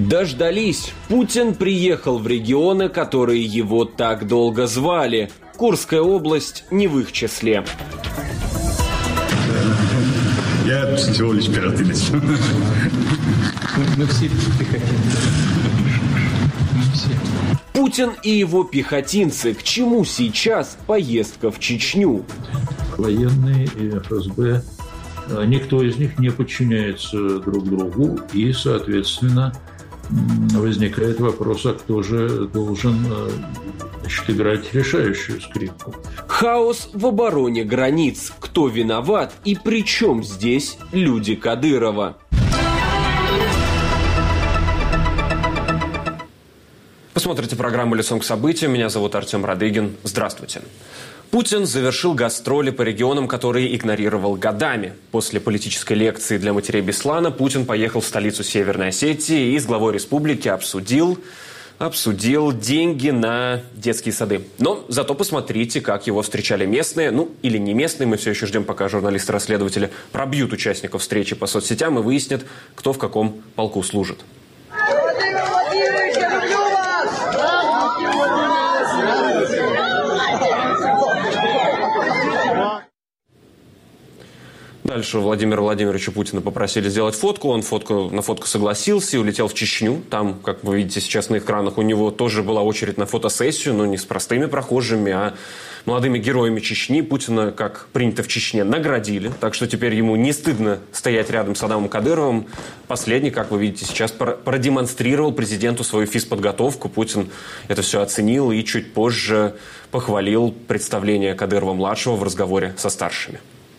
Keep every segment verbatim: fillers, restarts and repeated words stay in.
Дождались. Путин приехал в регионы, которые его так долго звали. Курская область не в их числе. Я всего лишь пиротылец. Мы все пехотинцы. Путин и его пехотинцы. К чему сейчас поездка в Чечню? Военные и эф эс бэ, никто из них не подчиняется друг другу, и, соответственно, возникает вопрос, а кто же должен, значит, играть решающую скрипку. Хаос в обороне границ. Кто виноват и при чем здесь люди Кадырова? Посмотрите программу «Лицом к событиям». Меня зовут Артем Радыгин. Здравствуйте. Путин завершил гастроли по регионам, которые игнорировал годами. После политической лекции для матерей Беслана Путин поехал в столицу Северной Осетии и с главой республики обсудил, обсудил деньги на детские сады. Но зато посмотрите, как его встречали местные, ну или не местные. Мы все еще ждем, пока журналисты-расследователи пробьют участников встречи по соцсетям и выяснят, кто в каком полку служит. Владимир Владимирович, я люблю вас! Дальше Владимира Владимировича Путина попросили сделать фотку. Он фотку, на фотку согласился и улетел в Чечню. Там, как вы видите сейчас на экранах, у него тоже была очередь на фотосессию, но не с простыми прохожими, а молодыми героями Чечни. Путина, как принято в Чечне, наградили. Так что теперь ему не стыдно стоять рядом с Адамом Кадыровым. Последний, как вы видите сейчас, продемонстрировал президенту свою физподготовку. Путин это все оценил и чуть позже похвалил представление Кадырова-младшего в разговоре со старшими.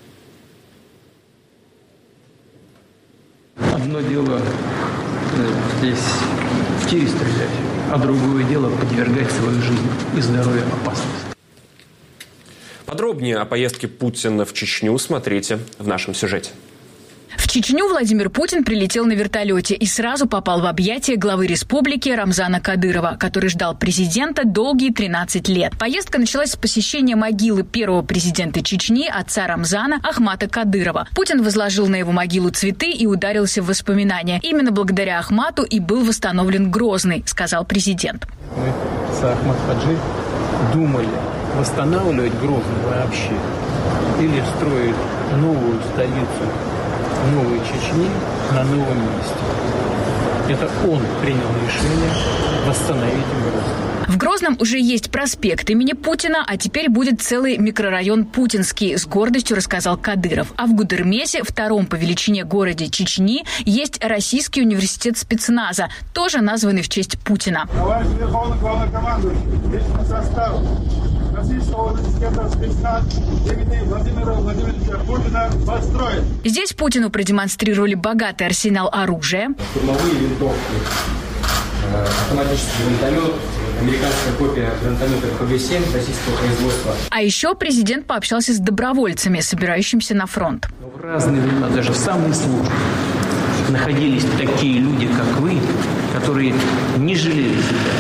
Одно дело здесь в тире стрелять, а другое дело подвергать свою жизнь и здоровье опасности. Подробнее о поездке Путина в Чечню смотрите в нашем сюжете. В Чечню Владимир Путин прилетел на вертолете и сразу попал в объятия главы республики Рамзана Кадырова, который ждал президента долгие тринадцать лет. Поездка началась с посещения могилы первого президента Чечни, отца Рамзана Ахмата Кадырова. Путин возложил на его могилу цветы и ударился в воспоминания. Именно благодаря Ахмату и был восстановлен Грозный, сказал президент. Мы с Ахмат Хаджи думали, восстанавливать Грозный вообще или строить новую столицу новой Чечни на новом месте. Это он принял решение восстановить Грозный. В Грозном уже есть проспект имени Путина, а теперь будет целый микрорайон Путинский, с гордостью рассказал Кадыров. А в Гудермесе, втором по величине городе Чечни, есть Российский университет спецназа, тоже названный в честь Путина. Товарищ Верховный Главнокомандующий, личный состав Российского университета спецназ имени Владимира Владимировича Путина построен. Здесь Путину продемонстрировали богатый арсенал оружия. Штурмовые винтовки, автоматический гранатомет, американская копия гранатомета ха вэ семь российского производства. А еще президент пообщался с добровольцами, собирающимися на фронт. В разные времена, даже в самые службы, находились такие люди, как вы, которые не жалели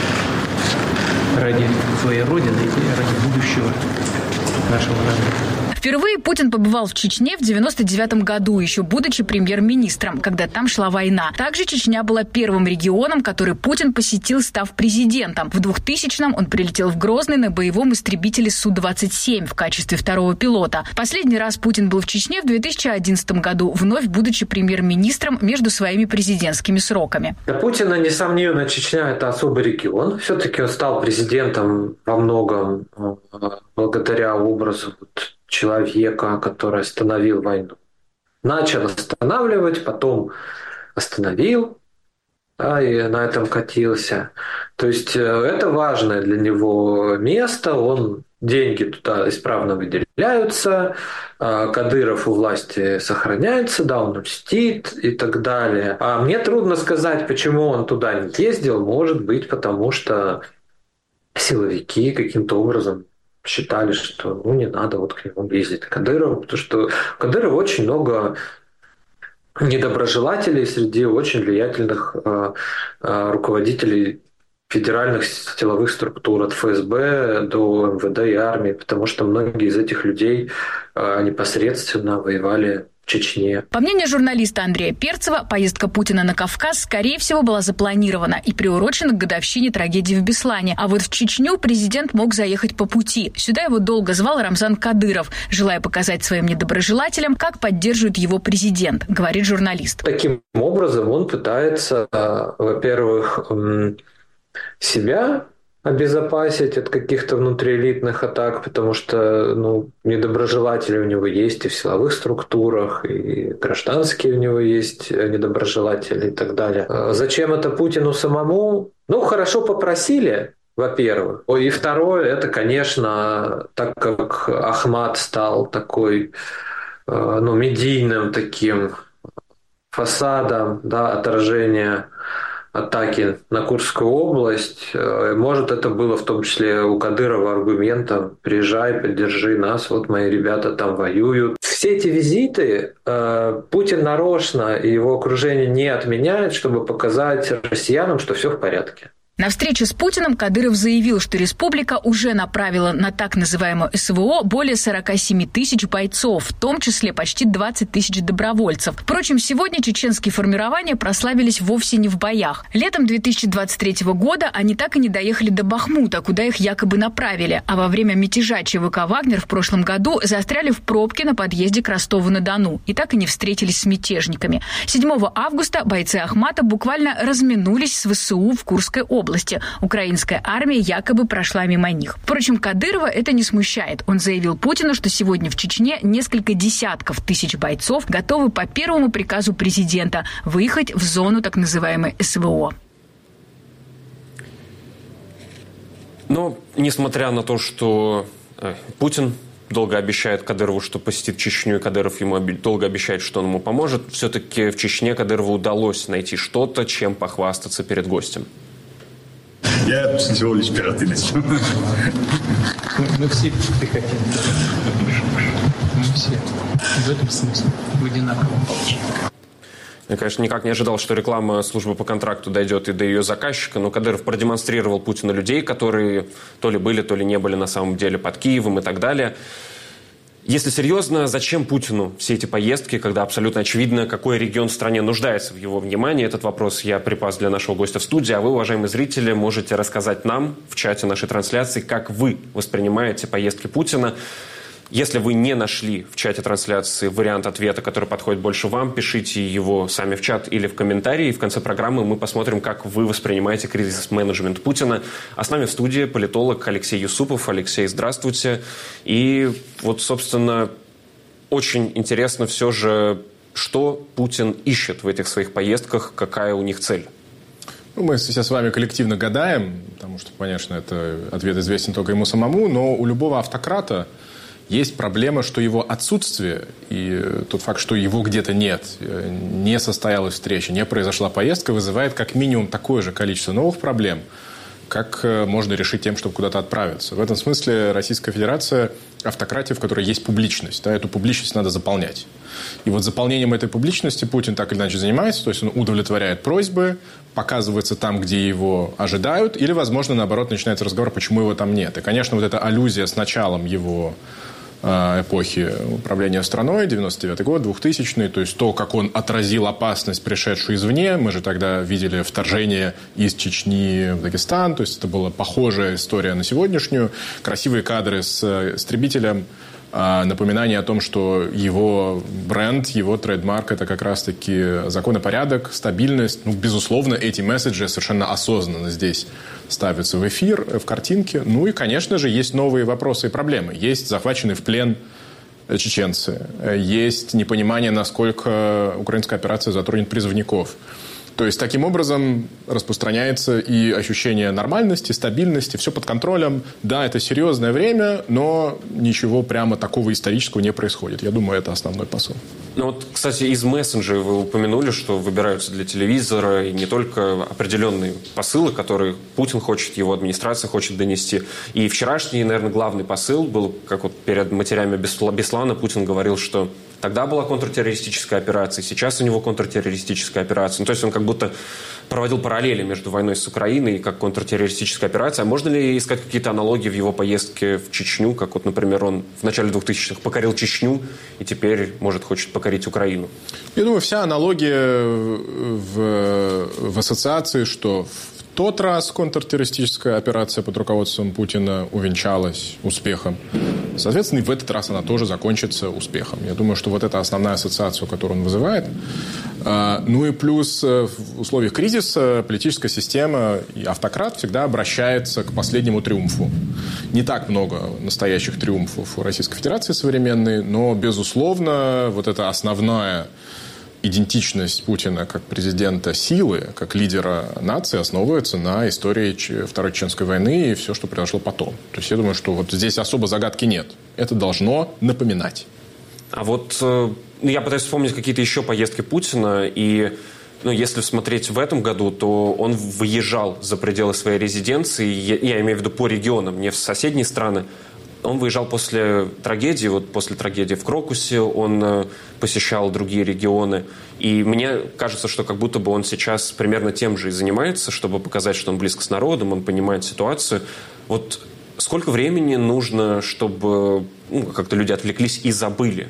себя ради своей родины и ради будущего нашего народа. Впервые Путин побывал в Чечне в девяносто девятом году, еще будучи премьер-министром, когда там шла война. Также Чечня была первым регионом, который Путин посетил, став президентом. В двухтысячном он прилетел в Грозный на боевом истребителе Су двадцать семь в качестве второго пилота. Последний раз Путин был в Чечне в две тысячи одиннадцатом году, вновь будучи премьер-министром между своими президентскими сроками. Для Путина, несомненно, Чечня – это особый регион. Все-таки он стал президентом во многом благодаря образу человека, который остановил войну. Начал останавливать, потом остановил, да, и на этом катился. То есть это важное для него место, он, деньги туда исправно выделяются, Кадыров у власти сохраняется, да, он мстит и так далее. А мне трудно сказать, почему он туда не ездил, может быть, потому что силовики каким-то образом считали, что ну, не надо вот к нему ездить, к Кадырову, потому что у Кадырова очень много недоброжелателей среди очень влиятельных э, э, руководителей федеральных силовых структур, от эф эс бэ до эм вэ дэ и армии, потому что многие из этих людей э, непосредственно воевали в Чечне. По мнению журналиста Андрея Перцева, поездка Путина на Кавказ, скорее всего, была запланирована и приурочена к годовщине трагедии в Беслане. А вот в Чечню президент мог заехать по пути. Сюда его долго звал Рамзан Кадыров, желая показать своим недоброжелателям, как поддерживает его президент, говорит журналист. Таким образом он пытается, во-первых, себя обезопасить от каких-то внутриэлитных атак, потому что ну, недоброжелатели у него есть и в силовых структурах, и гражданские у него есть недоброжелатели и так далее. Зачем это Путину самому? Ну, хорошо попросили, во-первых. И второе, это, конечно, так как Ахмат стал такой, ну, медийным таким фасадом, да, отражения атаки на Курскую область. Может, это было в том числе у Кадырова аргументом: приезжай, поддержи нас, вот мои ребята там воюют. Все эти визиты э, Путин нарочно и его окружение не отменяет, чтобы показать россиянам, что все в порядке. На встрече с Путиным Кадыров заявил, что республика уже направила на так называемую СВО более сорок семь тысяч бойцов, в том числе почти двадцать тысяч добровольцев. Впрочем, сегодня чеченские формирования прославились вовсе не в боях. Летом две тысячи двадцать третьего года они так и не доехали до Бахмута, куда их якобы направили. А во время мятежа ЧВК «Вагнер» в прошлом году застряли в пробке на подъезде к Ростову-на-Дону и так и не встретились с мятежниками. седьмого августа бойцы Ахмата буквально разминулись с ВСУ в Курской области. Украинская армия якобы прошла мимо них. Впрочем, Кадырова это не смущает. Он заявил Путину, что сегодня в Чечне несколько десятков тысяч бойцов готовы по первому приказу президента выехать в зону так называемой СВО. Но, несмотря на то, что э, Путин долго обещает Кадырову, что посетит Чечню, и Кадыров ему долго обещает, что он ему поможет, все-таки в Чечне Кадырову удалось найти что-то, чем похвастаться перед гостем. Я всего лишь пират лечу. Мы все пехотинцы. Мы все. В этом смысле. В одинаковом положении. Я, конечно, никак не ожидал, что реклама службы по контракту дойдет и до ее заказчика, но Кадыров продемонстрировал Путину людей, которые то ли были, то ли не были на самом деле под Киевом и так далее. Если серьезно, зачем Путину все эти поездки, когда абсолютно очевидно, какой регион в стране нуждается в его внимании? Этот вопрос я припас для нашего гостя в студии, а вы, уважаемые зрители, можете рассказать нам в чате нашей трансляции, как вы воспринимаете поездки Путина. Если вы не нашли в чате трансляции вариант ответа, который подходит больше вам, пишите его сами в чат или в комментарии. И в конце программы мы посмотрим, как вы воспринимаете кризис-менеджмент Путина. А с нами в студии политолог Алексей Юсупов. Алексей, здравствуйте. И вот, собственно, очень интересно все же, что Путин ищет в этих своих поездках, какая у них цель. Ну, мы сейчас с вами коллективно гадаем, потому что, конечно, это ответ известен только ему самому, но у любого автократа есть проблема, что его отсутствие и тот факт, что его где-то нет, не состоялась встреча, не произошла поездка, вызывает как минимум такое же количество новых проблем, как можно решить тем, чтобы куда-то отправиться. В этом смысле Российская Федерация – автократия, в которой есть публичность. Да, эту публичность надо заполнять. И вот заполнением этой публичности Путин так или иначе занимается, то есть он удовлетворяет просьбы, показывается там, где его ожидают, или, возможно, наоборот, начинается разговор, почему его там нет. И, конечно, вот эта аллюзия с началом его эпохи управления страной, девяносто девятый год, двухтысячный, то есть то, как он отразил опасность, пришедшую извне. Мы же тогда видели вторжение из Чечни в Дагестан, то есть это была похожая история на сегодняшнюю. Красивые кадры с истребителем, напоминание о том, что его бренд, его трейдмарк – это как раз-таки закон и порядок, стабильность. Ну, безусловно, эти месседжи совершенно осознанно здесь ставятся в эфир, в картинке. Ну и, конечно же, есть новые вопросы и проблемы. Есть захваченные в плен чеченцы. Есть непонимание, насколько украинская операция затронет призывников. То есть, таким образом распространяется и ощущение нормальности, стабильности, все под контролем. Да, это серьезное время, но ничего прямо такого исторического не происходит. Я думаю, это основной посыл. Ну вот, кстати, из мессенджеров вы упомянули, что выбираются для телевизора и не только определенные посылы, которые Путин хочет, его администрация хочет донести. И вчерашний, наверное, главный посыл был, как вот перед матерями Беслана Путин говорил, что тогда была контртеррористическая операция, сейчас у него контртеррористическая операция. Ну, то есть он как будто проводил параллели между войной с Украиной и как контртеррористическая операция. А можно ли искать какие-то аналогии в его поездке в Чечню, как вот, например, он в начале двухтысячных покорил Чечню и теперь, может, хочет покорить Украину? Я думаю, вся аналогия в, в ассоциации, что в тот раз контртеррористическая операция под руководством Путина увенчалась успехом. Соответственно, и в этот раз она тоже закончится успехом. Я думаю, что вот это основная ассоциация, которую он вызывает. Ну и плюс в условиях кризиса политическая система и автократ всегда обращается к последнему триумфу. Не так много настоящих триумфов у Российской Федерации современной, но, безусловно, вот эта основная идентичность Путина как президента силы, как лидера нации основывается на истории Второй Чеченской войны и все, что произошло потом. То есть я думаю, что вот здесь особо загадки нет. Это должно напоминать. А вот э, я пытаюсь вспомнить какие-то еще поездки Путина, и ну, если смотреть в этом году, то он выезжал за пределы своей резиденции, я, я имею в виду по регионам, не в соседние страны. Он выезжал после трагедии, вот после трагедии в Крокусе, он э, посещал другие регионы. И мне кажется, что как будто бы он сейчас примерно тем же и занимается, чтобы показать, что он близко с народом, он понимает ситуацию. Вот сколько времени нужно, чтобы ну, как-то люди отвлеклись и забыли?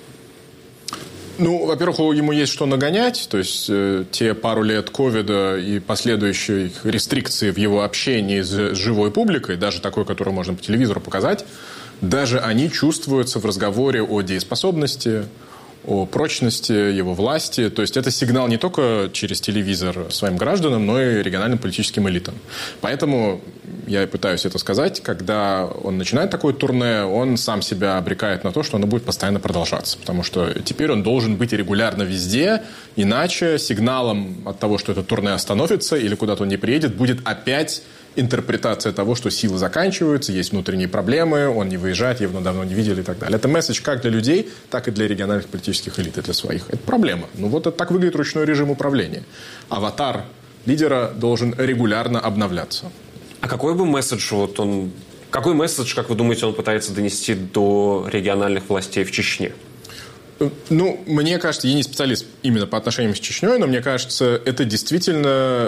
Ну, во-первых, ему есть что нагонять, то есть э, те пару лет ковида и последующие рестрикции в его общении с живой публикой, даже такой, которую можно по телевизору показать, даже они чувствуются в разговоре о дееспособности, о прочности его власти. То есть это сигнал не только через телевизор своим гражданам, но и региональным политическим элитам. Поэтому я пытаюсь это сказать, когда он начинает такое турне, он сам себя обрекает на то, что оно будет постоянно продолжаться. Потому что теперь он должен быть регулярно везде, иначе сигналом от того, что это турне остановится или куда-то он не приедет, будет опять интерпретация того, что силы заканчиваются, есть внутренние проблемы, он не выезжает, его давно не видели и так далее. Это месседж как для людей, так и для региональных политических элит, и для своих. Это проблема. Ну вот это так выглядит ручной режим управления. Аватар лидера должен регулярно обновляться. А какой бы месседж вот он... Какой месседж, как вы думаете, он пытается донести до региональных властей в Чечне? Ну, мне кажется, я не специалист именно по отношениям с Чечней, но мне кажется, это действительно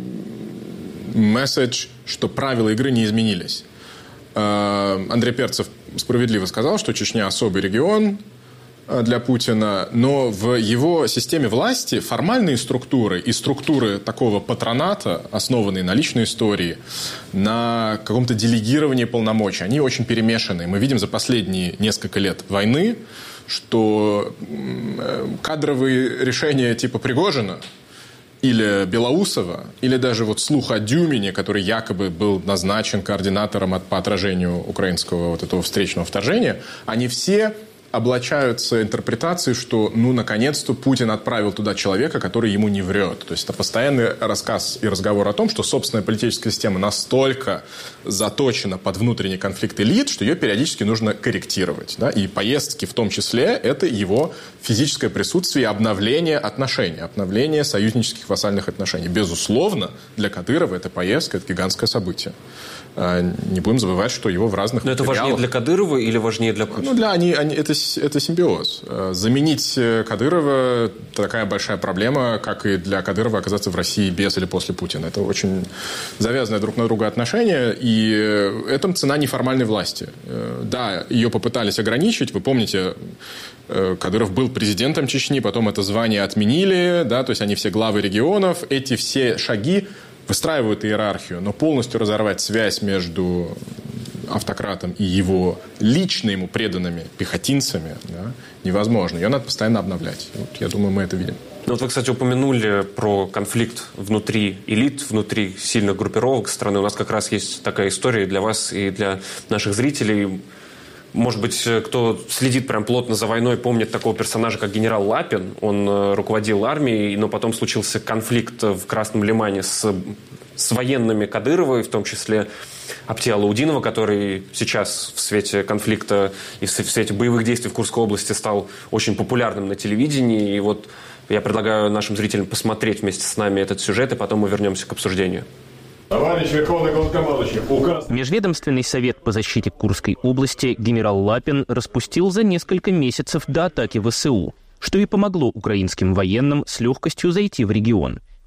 месседж, что правила игры не изменились. Андрей Перцев справедливо сказал, что Чечня особый регион для Путина, но в его системе власти формальные структуры и структуры такого патроната, основанные на личной истории, на каком-то делегировании полномочий, они очень перемешаны. Мы видим за последние несколько лет войны, что кадровые решения типа Пригожина или Белоусова, или даже вот слух о Дюмине, который якобы был назначен координатором от, по отражению украинского вот этого встречного вторжения, они все облачаются интерпретацией, что, ну, наконец-то Путин отправил туда человека, который ему не врет. То есть это постоянный рассказ и разговор о том, что собственная политическая система настолько заточена под внутренний конфликт элит, что ее периодически нужно корректировать. Да? И поездки в том числе – это его физическое присутствие и обновление отношений, обновление союзнических вассальных отношений. Безусловно, для Кадырова эта поездка – это гигантское событие. Не будем забывать, что его в разных Но материалах... это важнее для Кадырова или важнее для Путина? Ну, для они, они, это, это симбиоз. Заменить Кадырова – такая большая проблема, как и для Кадырова оказаться в России без или после Путина. Это очень завязанные друг на друга отношения, и это цена неформальной власти. Да, ее попытались ограничить. Вы помните, Кадыров был президентом Чечни, потом это звание отменили, да, то есть они все главы регионов. Эти все шаги выстраивают иерархию, но полностью разорвать связь между автократом и его лично ему преданными пехотинцами, да, невозможно. Ее надо постоянно обновлять. Вот, я думаю, мы это видим. Ну, вот вы, кстати, упомянули про конфликт внутри элит, внутри сильных группировок страны. У нас как раз есть такая история для вас и для наших зрителей. Может быть, кто следит прям плотно за войной, помнит такого персонажа, как генерал Лапин. Он руководил армией, но потом случился конфликт в Красном Лимане с, с военными Кадырова, в том числе Апти Алаудинова, который сейчас в свете конфликта и в свете боевых действий в Курской области стал очень популярным на телевидении. И вот я предлагаю нашим зрителям посмотреть вместе с нами этот сюжет, и потом мы вернемся к обсуждению. Товарищ Верховный Главнокомандующий, указ... Межведомственный совет по защите Курской области генерал Лапин распустил за несколько месяцев до атаки ВСУ, что и помогло украинским военным с легкостью зайти в регион.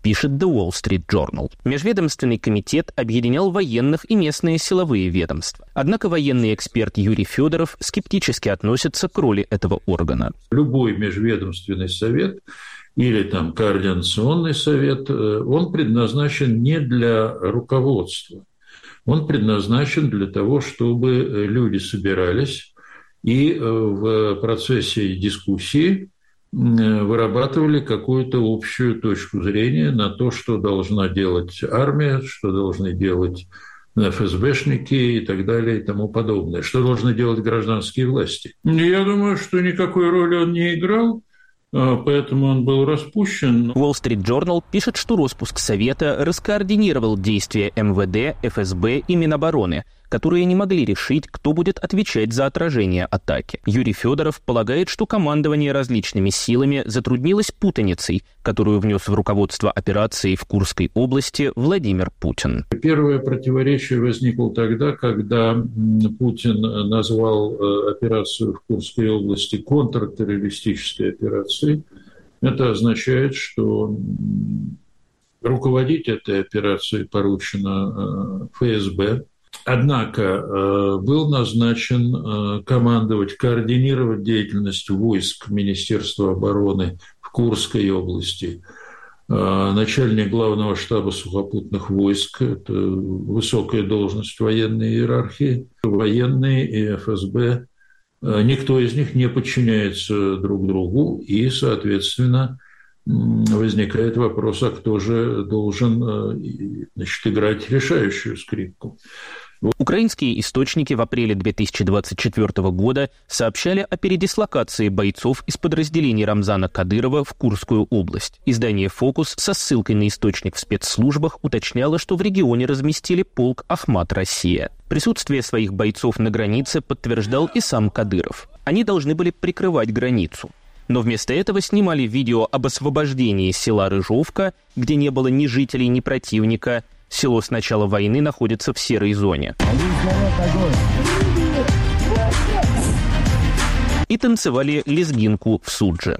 пишет The Wall Street Journal. Межведомственный комитет объединял военных и местные силовые ведомства. Однако военный эксперт Юрий Федоров скептически относится к роли этого органа. Любой межведомственный совет или там координационный совет, он предназначен не для руководства. Он предназначен для того, чтобы люди собирались и в процессе дискуссии вырабатывали какую-то общую точку зрения на то, что должна делать армия, что должны делать эф эс бэшники и так далее и тому подобное, что должны делать гражданские власти. Я думаю, что никакой роли он не играл, поэтому он был распущен. Wall Street Journal пишет, что распуск Совета раскоординировал действия эм вэ дэ, эф эс бэ и Минобороны, которые не могли решить, кто будет отвечать за отражение атаки. Юрий Федоров полагает, что командование различными силами затруднилось путаницей, которую внес в руководство операции в Курской области Владимир Путин. Первое противоречие возникло тогда, когда Путин назвал операцию в Курской области контртеррористической операцией. Это означает, что руководить этой операцией поручено эф эс бэ. Однако был назначен командовать, координировать деятельность войск Министерства обороны в Курской области начальник главного штаба сухопутных войск, это высокая должность в военной иерархии, военные и эф эс бэ, никто из них не подчиняется друг другу, и, соответственно, возникает вопрос, а кто же должен, значит, играть решающую скрипку. Украинские источники в апреле две тысячи двадцать четвёртого года сообщали о передислокации бойцов из подразделений Рамзана Кадырова в Курскую область. Издание «Фокус» со ссылкой на источник в спецслужбах уточняло, что в регионе разместили полк «Ахмат Россия». Присутствие своих бойцов на границе подтверждал и сам Кадыров. Они должны были прикрывать границу. Но вместо этого снимали видео об освобождении села Рыжовка, где не было ни жителей, ни противника. Село с начала войны находится в серой зоне. И танцевали лезгинку в Судже.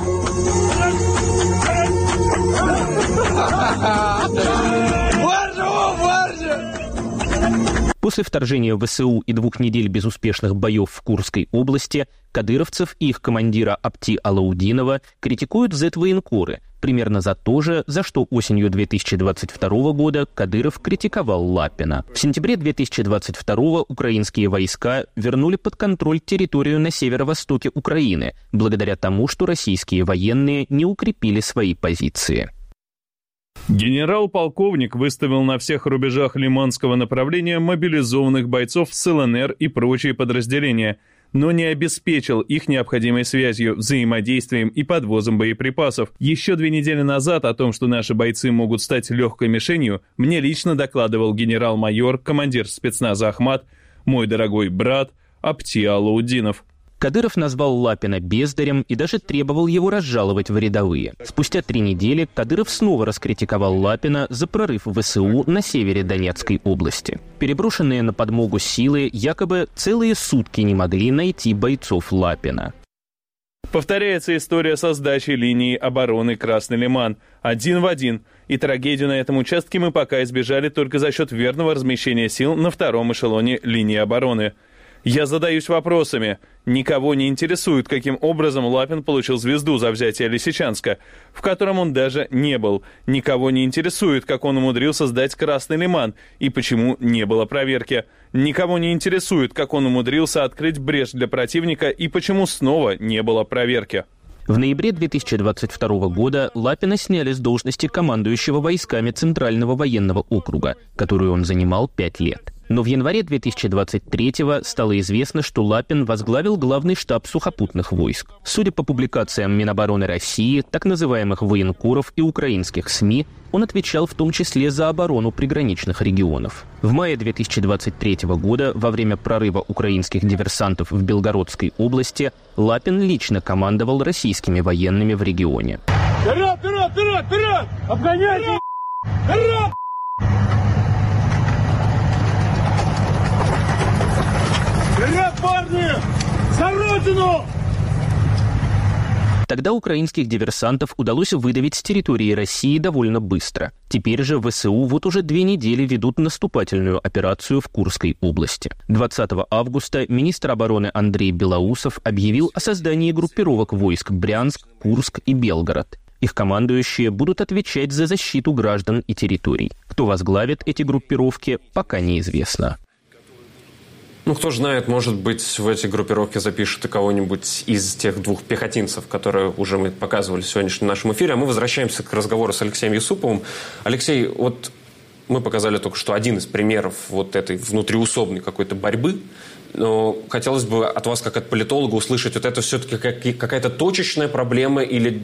После вторжения вэ эс у и двух недель безуспешных боев в Курской области кадыровцев и их командира Апти Алаудинова критикуют зет-военкоры, примерно за то же, за что осенью две тысячи двадцать второго года Кадыров критиковал Лапина. В сентябре две тысячи двадцать второго украинские войска вернули под контроль территорию на северо-востоке Украины, благодаря тому, что российские военные не укрепили свои позиции. Генерал-полковник выставил на всех рубежах Лиманского направления мобилизованных бойцов с эл эн эр и прочие подразделения, но не обеспечил их необходимой связью, взаимодействием и подвозом боеприпасов. Еще две недели назад о том, что наши бойцы могут стать легкой мишенью, мне лично докладывал генерал-майор, командир спецназа «Ахмат», мой дорогой брат Апти Алаудинов. Кадыров назвал Лапина бездарем и даже требовал его разжаловать в рядовые. Спустя три недели Кадыров снова раскритиковал Лапина за прорыв вэ эс у на севере Донецкой области. Переброшенные на подмогу силы якобы целые сутки не могли найти бойцов Лапина. Повторяется история со сдачей линии обороны Красный Лиман. Один в один. И трагедию на этом участке мы пока избежали только за счет верного размещения сил на втором эшелоне линии обороны. Я задаюсь вопросами. Никого не интересует, каким образом Лапин получил звезду за взятие Лисичанска, в котором он даже не был. Никого не интересует, как он умудрился сдать Красный Лиман и почему не было проверки. Никого не интересует, как он умудрился открыть брешь для противника и почему снова не было проверки. В ноябре две тысячи двадцать второго года Лапина сняли с должности командующего войсками Центрального военного округа, которую он занимал пять лет. Но в январе две тысячи двадцать третьего стало известно, что Лапин возглавил главный штаб сухопутных войск. Судя по публикациям Минобороны России, так называемых военкоров и украинских СМИ, он отвечал в том числе за оборону приграничных регионов. В мае две тысячи двадцать третьего года, во время прорыва украинских диверсантов в Белгородской области, Лапин лично командовал российскими военными в регионе. Вперед, вперед, вперед, вперед! Обгоняйте! Вперед! Вперед, парни! За Родину! Тогда украинских диверсантов удалось выдавить с территории России довольно быстро. Теперь же ВСУ вот уже две недели ведут наступательную операцию в Курской области. двадцатого августа министр обороны Андрей Белоусов объявил о создании группировок войск Брянск, Курск и Белгород. Их командующие будут отвечать за защиту граждан и территорий. Кто возглавит эти группировки, пока неизвестно. Ну, кто же знает, может быть, в эти группировки запишут и кого-нибудь из тех двух пехотинцев, которые уже мы показывали в сегодняшнем нашем эфире. А мы возвращаемся к разговору с Алексеем Юсуповым. Алексей, вот мы показали только что один из примеров вот этой внутриусобной какой-то борьбы. Но хотелось бы от вас, как от политолога, услышать, вот это все-таки какая-то точечная проблема или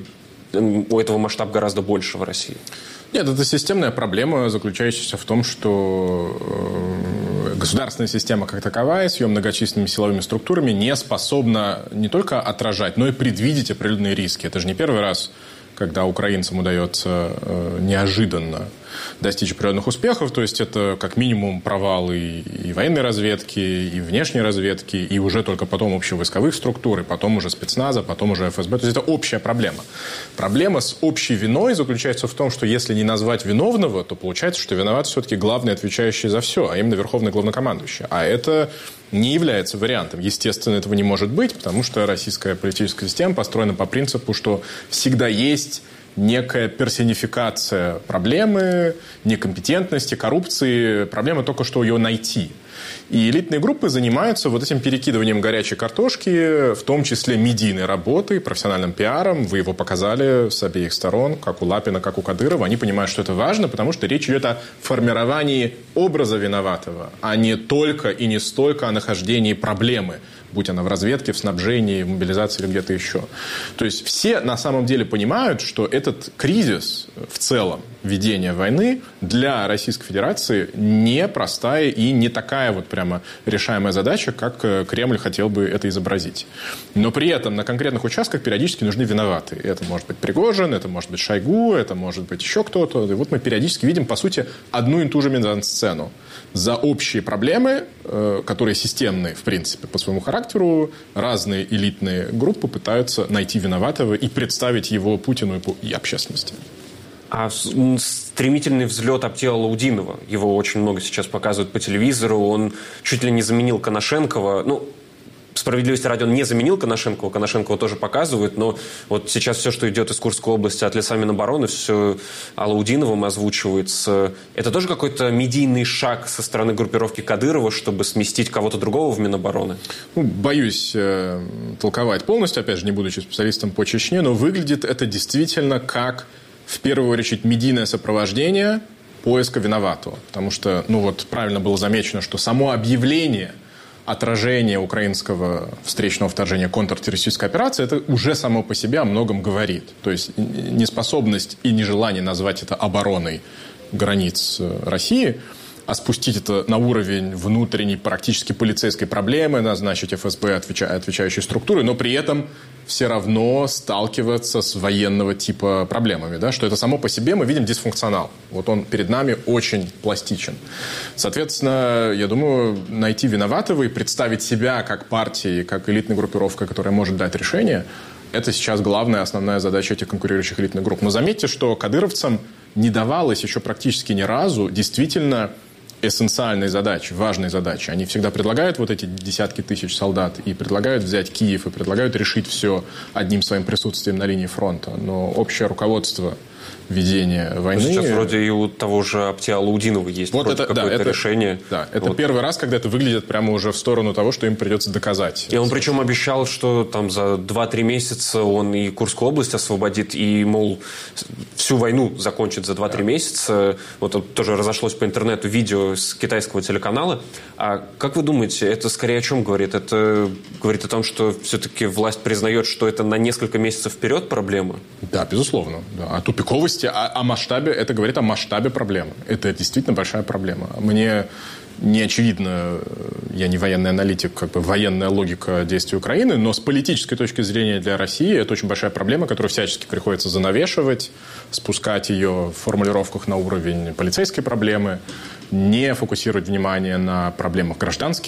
у этого масштаб гораздо больше в России? Нет, это системная проблема, заключающаяся в том, что государственная система как таковая с ее многочисленными силовыми структурами не способна не только отражать, но и предвидеть определенные риски. Это же не первый раз, когда украинцам удается э, неожиданно достичь определенных успехов. То есть это как минимум провалы и военной разведки, и внешней разведки, и уже только потом общевойсковых структур, и потом уже спецназа, потом уже эф эс бэ. То есть это общая проблема. Проблема с общей виной заключается в том, что если не назвать виновного, то получается, что виноват все-таки главный, отвечающий за все, а именно верховный главнокомандующий. А это не является вариантом. Естественно, этого не может быть, потому что российская политическая система построена по принципу, что всегда есть некая персонификация проблемы, некомпетентности, коррупции. Проблема только, что ее найти. И элитные группы занимаются вот этим перекидыванием горячей картошки, в том числе медийной работой, профессиональным пиаром. Вы его показали с обеих сторон, как у Лапина, как у Кадырова. Они понимают, что это важно, потому что речь идет о формировании образа виноватого, а не только и не столько о нахождении проблемы, будь она в разведке, в снабжении, в мобилизации или где-то еще. То есть все на самом деле понимают, что этот кризис в целом ведения войны для Российской Федерации непростая и не такая вот прямо решаемая задача, как Кремль хотел бы это изобразить. Но при этом на конкретных участках периодически нужны виноватые. Это может быть Пригожин, это может быть Шойгу, это может быть еще кто-то. И вот мы периодически видим, по сути, одну и ту же мизансцену. За общие проблемы, которые системные, в принципе, по своему характеру, разные элитные группы пытаются найти виноватого и представить его Путину и общественности. А стремительный взлет Аптея Лаудинова, его очень много сейчас показывают по телевизору, он чуть ли не заменил Коношенкова. Ну, справедливости ради, он не заменил Коношенкова, Коношенкова тоже показывают, но вот сейчас все, что идет из Курской области от лица Минобороны, все Алаудиновым озвучивается. Это тоже какой-то медийный шаг со стороны группировки Кадырова, чтобы сместить кого-то другого в Минобороны? Ну, боюсь э, толковать полностью, опять же, не будучи специалистом по Чечне, но выглядит это действительно как, в первую очередь, медийное сопровождение поиска виноватого. Потому что, ну вот, правильно было замечено, что само объявление отражение украинского встречного вторжения контртеррористической операции, это уже само по себе о многом говорит. То есть неспособность и нежелание назвать это обороной границ России, а спустить это на уровень внутренней практически полицейской проблемы, назначить эф эс бэ отвечающей структурой, но при этом все равно сталкиваться с военного типа проблемами. Да? Что это само по себе мы видим дисфункционал. Вот он перед нами очень пластичен. Соответственно, я думаю, найти виноватого и представить себя как партии, как элитной группировкой, которая может дать решение, это сейчас главная, основная задача этих конкурирующих элитных групп. Но заметьте, что кадыровцам не давалось еще практически ни разу действительно эссенциальные задачи, важные задачи. Они всегда предлагают вот эти десятки тысяч солдат и предлагают взять Киев, и предлагают решить все одним своим присутствием на линии фронта. Но общее руководство ведения войны... Сейчас вроде и у того же Аптея Лаудинова есть вот это, какое-то да, это, решение. Да, это вот. Первый раз, когда это выглядит прямо уже в сторону того, что им придется доказать. И он причем обещал, что там за два-три месяца он и Курскую область освободит, и, мол, всю войну закончит за два-три да. месяца. Вот тут тоже разошлось по интернету видео с китайского телеканала. А как вы думаете, это скорее о чем говорит? Это говорит о том, что все-таки власть признает, что это на несколько месяцев вперед проблема? Да, безусловно. Да. О тупиковости, о, о масштабе, это говорит о масштабе проблемы. Это действительно большая проблема. Мне не очевидно, я не военный аналитик, как бы военная логика действий Украины, но с политической точки зрения для России это очень большая проблема, которую всячески приходится занавешивать, спускать ее в формулировках на уровень полицейской проблемы, не фокусировать внимание на проблемах гражданских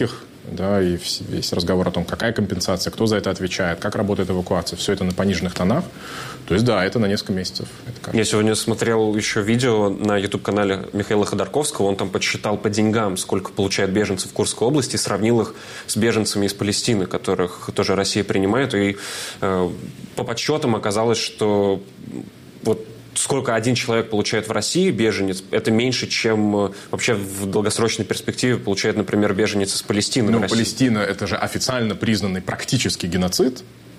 да, и весь разговор о том, какая компенсация, кто за это отвечает, как работает эвакуация, все это на пониженных тонах. То есть, да, это на несколько месяцев. Это Я сегодня смотрел еще видео на YouTube-канале Михаила Ходорковского. Он там подсчитал по деньгам, сколько получает беженцев в Курской области, и сравнил их с беженцами из Палестины, которых тоже Россия принимает. И э, по подсчетам оказалось, что вот сколько один человек получает в России, беженец, это меньше, чем вообще в долгосрочной перспективе получает, например, беженец из Палестины. Ну, Палестина – это же официально признанный практически геноцид,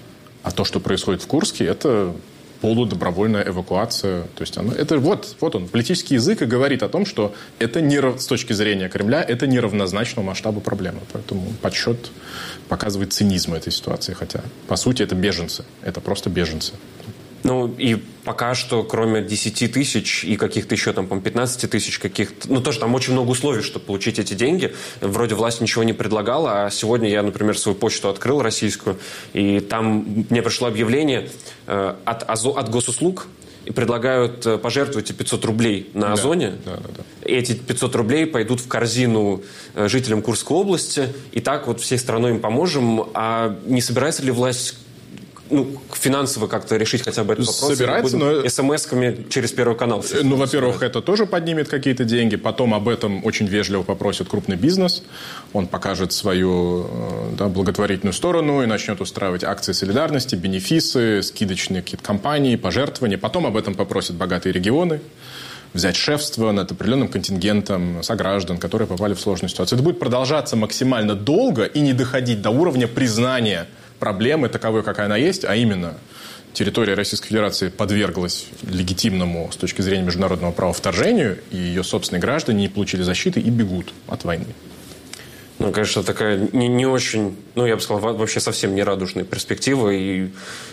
а то, что происходит в Курске, это полудобровольная эвакуация. То есть оно, это вот, вот он, политический язык и говорит о том, что это не, с точки зрения Кремля, это неравнозначно масштабу проблемы. Поэтому подсчет показывает цинизм этой ситуации. Хотя, по сути, это беженцы. Это просто беженцы. Ну, и пока что, кроме десяти тысяч и каких-то еще там, по пятнадцати тысяч каких-то... Ну, тоже там очень много условий, чтобы получить эти деньги. Вроде власть ничего не предлагала, а сегодня я, например, свою почту открыл российскую, и там мне пришло объявление э, от, от госуслуг, и предлагают пожертвовать пятьсот рублей на Озоне. Да, да, да, да. Эти пятьсот рублей пойдут в корзину жителям Курской области, и так вот всей страной им поможем. А не собирается ли власть... Ну, финансово как-то решить хотя бы этот вопрос? Собирается, но... эс эм эсками через Первый канал. Ну, во-первых, это тоже поднимет какие-то деньги. Потом об этом очень вежливо попросит крупный бизнес. Он покажет свою, да, благотворительную сторону и начнет устраивать акции солидарности, бенефисы, скидочные какие-то компании, пожертвования. Потом об этом попросят богатые регионы взять шефство над определенным контингентом сограждан, которые попали в сложную ситуацию. Это будет продолжаться максимально долго и не доходить до уровня признания проблемы таковой, какая она есть, а именно территория Российской Федерации подверглась легитимному с точки зрения международного права вторжению, и ее собственные граждане не получили защиты и бегут от войны. Ну, конечно, такая не, не очень, ну, я бы сказал, вообще совсем нерадужная перспектива. И,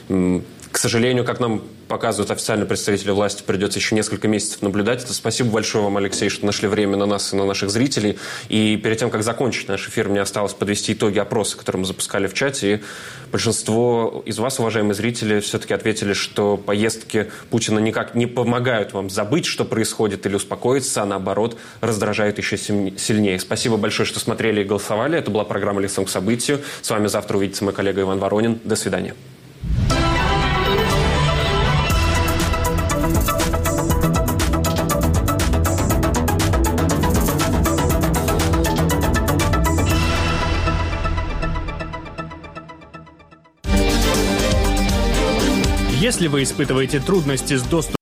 к сожалению, как нам показывают официальные представители власти, придется еще несколько месяцев наблюдать. Это спасибо большое вам, Алексей, что нашли время на нас и на наших зрителей. И перед тем, как закончить наш эфир, мне осталось подвести итоги опроса, который мы запускали в чате. И большинство из вас, уважаемые зрители, все-таки ответили, что поездки Путина никак не помогают вам забыть, что происходит, или успокоиться, а наоборот, раздражают еще сильнее. Спасибо большое, что смотрели и голосовали. Это была программа «Лицом к событию». С вами завтра увидится мой коллега Иван Воронин. До свидания. Если вы испытываете трудности с доступом